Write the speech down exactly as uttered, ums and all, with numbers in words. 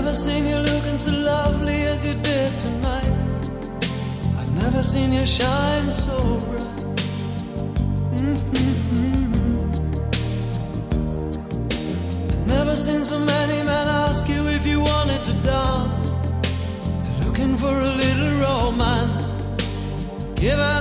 never seen you looking so lovely as you did tonight. I've never seen you shine so bright. Mm-hmm. I've never seen so many men ask you if you wanted to dance. They're looking for a little romance. Give out